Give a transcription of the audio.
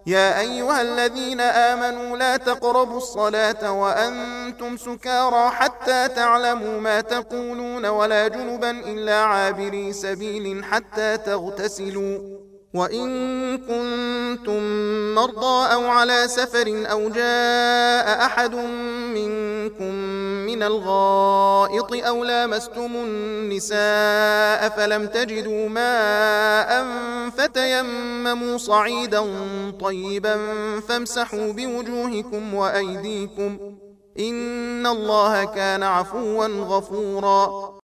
يا أيها الذين آمنوا لا تقربوا الصلاة وأنتم سكارى حتى تعلموا ما تقولون ولا جنبا إلا عابري سبيل حتى تغتسلوا وإن كنتم مرضى أو على سفر أو جاء أحد منكم من الغائط أو لامستم النساء فلم تجدوا ماء فتيمموا صعيدا طيبا فامسحوا بوجوهكم وأيديكم إن الله كان عفوا غفورا